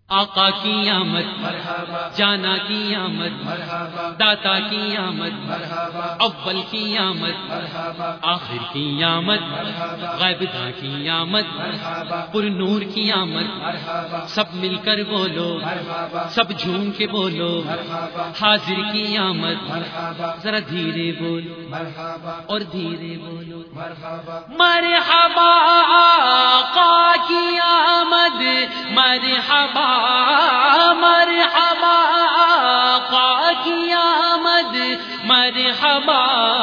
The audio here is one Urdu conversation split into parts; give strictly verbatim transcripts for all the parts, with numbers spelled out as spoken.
آقا کی آمد مرحبا، جانا کی آمد مرحبا، داتا کی آمد مرحبا، اول کی آمد مرحبا، آخر کی آمد مرحبا، غیب داں کی آمد مرحبا، پر نور کی آمد مرحبا، سب مل کر بولو مرحبا، سب جھوم کے بولو مرحبا، حاضر کی آمد مرحبا، ذرا دھیرے بولو مرحبا اور دھیرے بولو مرحبا، مرحبا آقا کی آمد مرحبا، مرحبا آقا کی آمد مرحبا،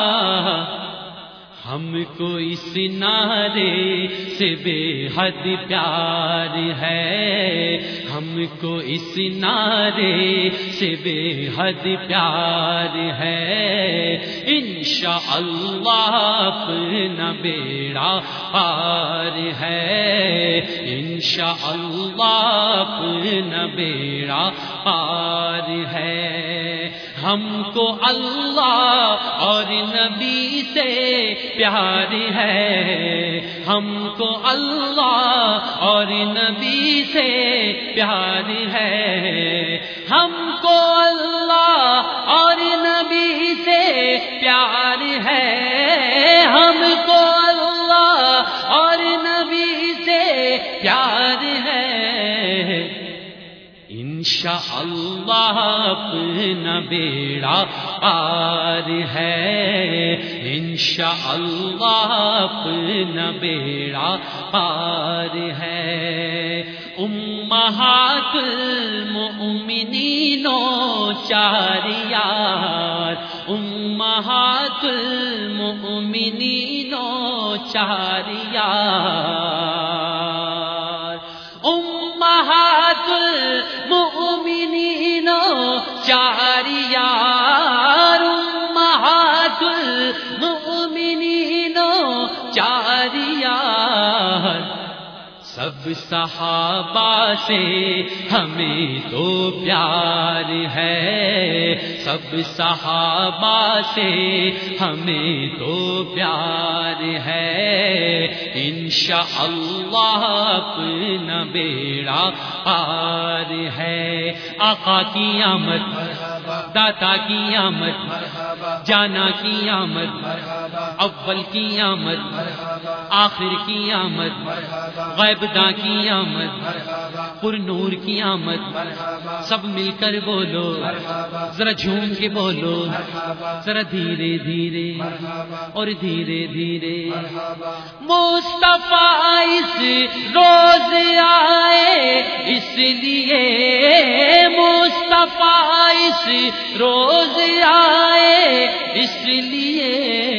ہم کو اس نعرے سے بے حد پیار ہے، ہم کو اس نعرے سے بے حد پیار ہے، انشاءاللہ اپنا بیڑا پار ہے، انشاءاللہ اپنا بیڑا پار ہے، ہم کو اللہ اور نبی سے پیار ہے، ہم کو اللہ اور نبی سے پیار ہے، ہم کو اللہ اور نبی سے پیار ہے، ہم کو اللہ اور نبی سے پیار ہے، انشاءاللہ اپنا بیڑا پار ہے، انشاءاللہ اپنا بیڑا پار ہے، امہات المؤمنین و چار یار، امہات المؤمنین و چار یار، امہات المؤمنین و چار یار، امہات المؤمنین و چار یار، سب صحابہ سے ہمیں تو پیار ہے، سب صحابہ سے ہمیں تو پیار ہے، انشاءاللہ اپنا بیڑا پار ہے، آقا کی آمد داتا کی آمد جانا کی آمد، اول کی آمد آخر کی آمد، غیب داں کی آمد، پر نور کی آمد، سب مل کر بولو ذرا جھوم کے بولو، ذرا دھیرے دھیرے اور دھیرے دھیرے، مصطفیٰ اس روز آئے اس لیے، مصطفیٰ اس روز آئے اس لیے،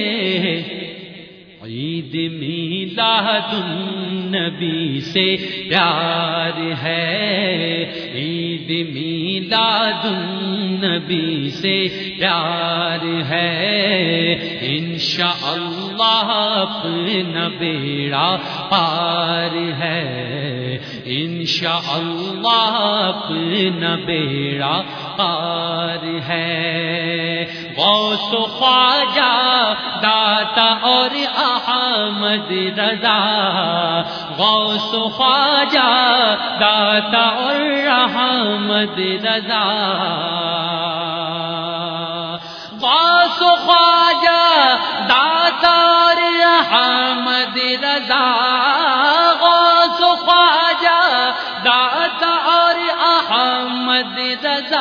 عید میلاد النبی سے پیار ہے، عید میلاد النبی سے پیار ہے، انشاءاللہ اپنا بیڑا پار ہے، انشاءاللہ اپنا بیڑا پار ہے، غوث و خواجہ داتا اور احمد رضا، غوث و خواجہ داتا اور احمد رضا، غوث و خواجہ داتا اور احمد رضا، غوث و خواجہ داتا اور احمد رضا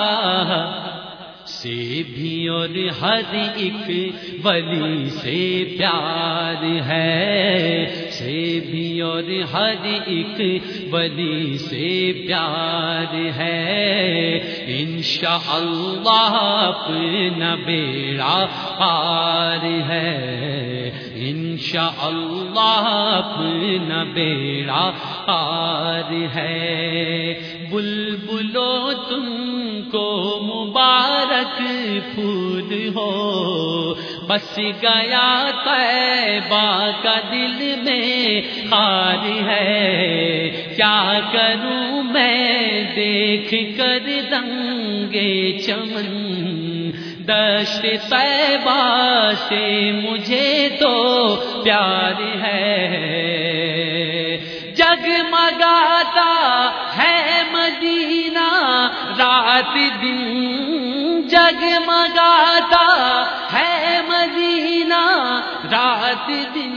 سے بھی اور ہر ایک ولی سے پیار ہے، سے بھی اور ہر ایک ولی سے پیار ہے، انشاءاللہ اپنا بیڑا پار ہے، انشاءاللہ اپنا بیڑا پار ہے، بلبلو تم کو مبارک پھول ہو، بس گیا طیبہ کا دل میں خار ہے، کیا کروں میں دیکھ کر رنگے چمن، دشت طیبہ سے مجھے تو پیار ہے، جگمگاتا ہے مدینہ رات دن جگمگاتا ہے مدینہ، رات دن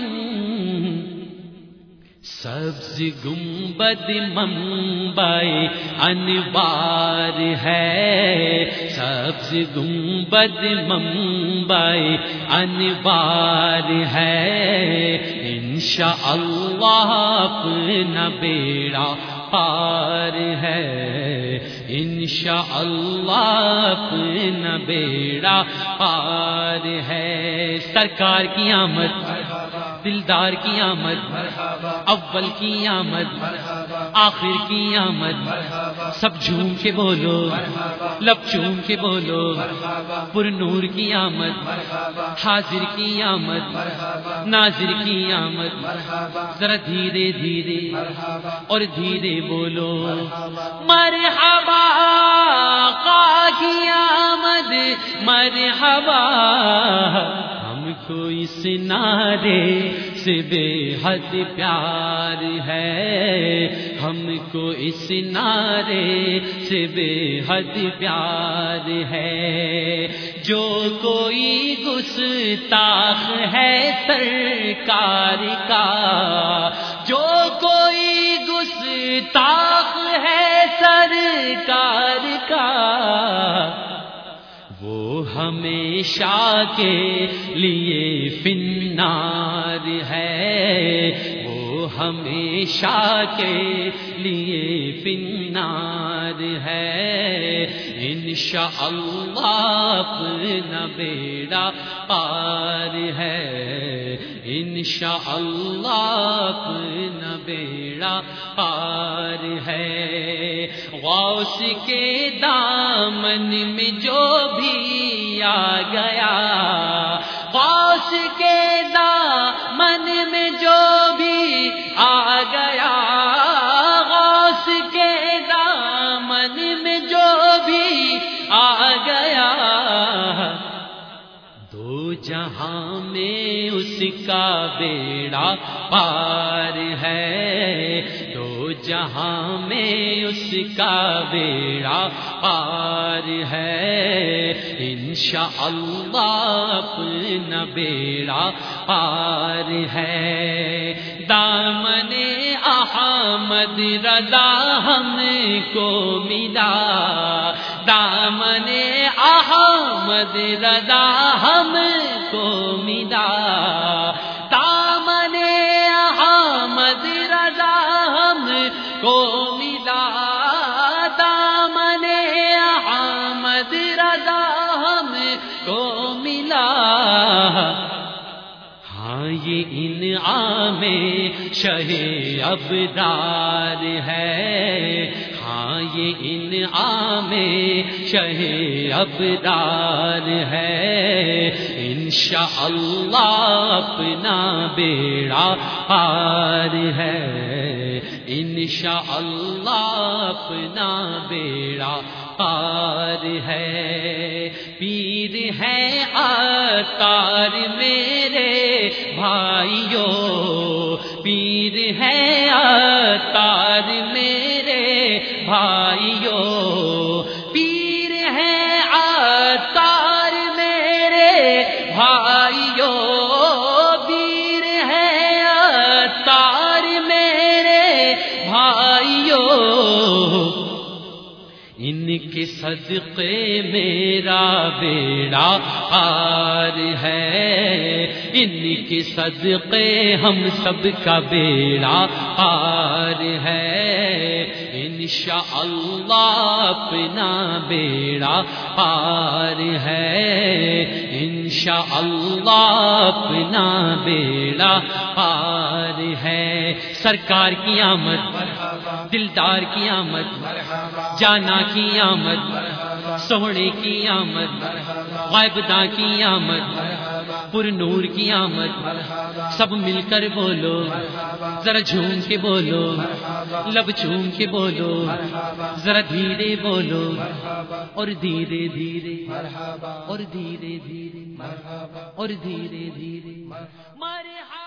سبز گنبد منبع انوار ہے، سبز گنبد منبع انوار ہے، انشاءاللہ اپنا بیڑا پار ہے، انشاءاللہ اپنا بیڑا پار ہے۔ سرکار کی آمد، دلدار کی آمد، اول کی آمد، آخر کی آمد، سب جھوم کے بولو، لب چوم کے بولو، پر نور کی آمد، حاضر کی آمد، ناظر کی آمد، ذرا دھیرے دھیرے اور دھیرے بولو، مرحبا آقا کی آمد، مرحبا۔ ہم کو اس نعرے سے بے حد پیار ہے، ہم کو اس نعرے سے بے حد پیار ہے، جو کوئی گستاخ ہے سرکار کا، جو کوئی گستاخ ہے سرکار کا، وہ ہمیشہ کے لیے فی النار ہے، وہ ہمیشہ کے لیے فی النار ہے، انشاءاللہ اپنا بیڑا پار ہے، انشاءاللہ اپنا بیڑا پار ہے۔ غوث کے دامن میں جو بھی آ گیا، غوث کے دامن میں جو بھی آ گیا، غوث کے دامن میں جو بھی آ گیا، دو جہاں میں اس کا بیڑا پار ہے، دو جہاں میں اس کا بیڑا پار ہے، انشاءاللہ اپنا بیڑا پار ہے۔ دامن احمد رضا ہم کو ملا، دامن احمد رضا ہم کو ملا، دامن احمد رضا ہم کو ملا، دامن احمد رضا ہم کو ملا۔ ہاں یہ انعام شہ ابرار ہے، ہاں یہ انعام شہ ابرار ہے، انشاءاللہ اپنا بیڑا پار ہے، انشاءاللہ اپنا بیڑا پار ہے۔ پیر ہے عطار میرے بھائیو، پیر ہے عطار میرے بھائیو، پیر ہے عطار میرے بھائیو، پیر ہے عطار میرے بھائیو، ان کے صدقے میرا بیڑا پار ہے، ان کے صدقے ہم سب کا بیڑا پار ہے، انشاءاللہ اپنا بیڑا پار ہے، انشاءاللہ اپنا بیڑا پار ہے۔ سرکار کی آمد، دلدار کی آمد، جانا کی آمد، سونے کی آمد، غائبداں کی آمد، پر نور کی آمد، سب مل کر بولو، ذرا جھوم کے بولو، لب چوم کے بولو، ذرا دھیرے بولو اور دھیرے دھیرے اور دھیرے دھیرے اور دھیرے دھیرے۔